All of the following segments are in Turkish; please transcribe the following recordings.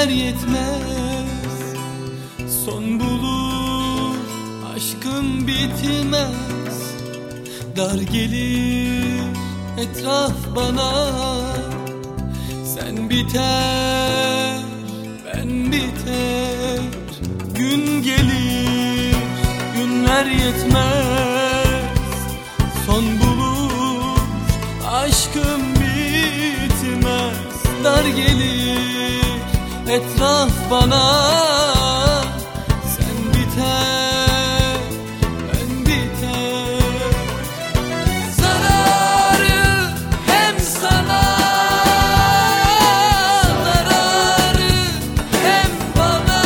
günler yetmez, son bulur aşkım bitmez. Dar gelir etraf bana, sen biter ben biter. Gün gelir günler yetmez, son bulur aşkım bitmez. Dar gelir etraf bana, sen biter ben biter. Zararı hem sana, zararı hem bana.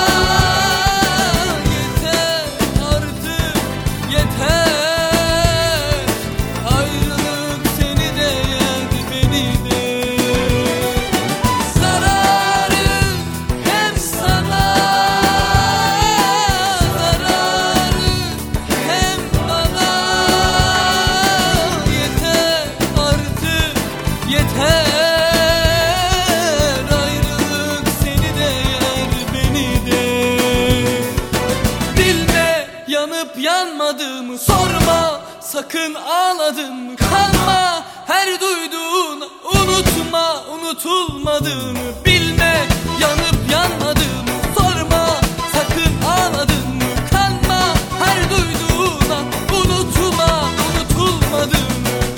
Yeter artık yeter, ayrılık seni de yer beni de. Yanmadığımı sorma, sakın ağladın kalma. Her duyduğunu unutma, unutulmadığını bilme. Yanıp yanmadığımı sorma, sakın ağladın kalma. Her duyduğuna unutma, unutulmadığını.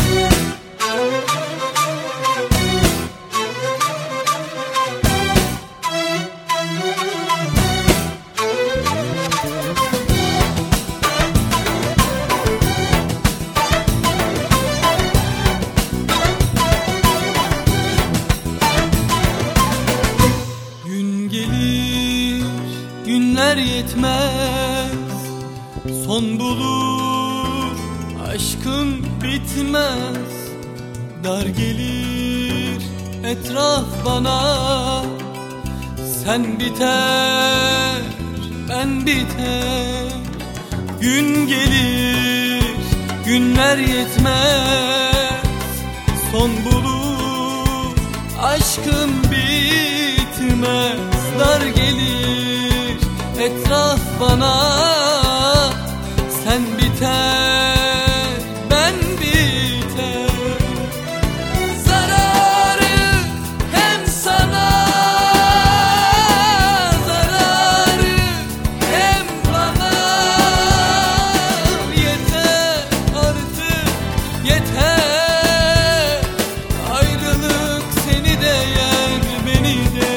Günler yetmez, son bulur aşkım bitmez. Dar gelir etraf bana, sen biter ben biter. Gün gelir günler yetmez, son bulur aşkım bitmez. Dar gelir etraf bana, sen biter ben biter. Zararı hem sana, zararı hem bana. Yeter artık yeter, ayrılık seni de yer beni de.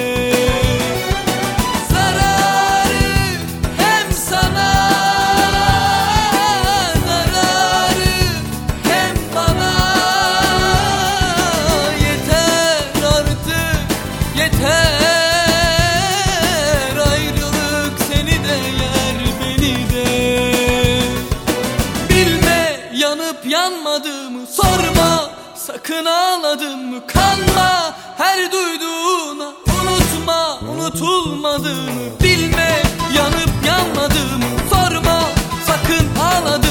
Yanmadığımı sorma, sakın ağladın mı kanma. Her duyduğuna unutma, unutulmadığını bilme. Yanıp yanmadığımı sorma, sakın ağladın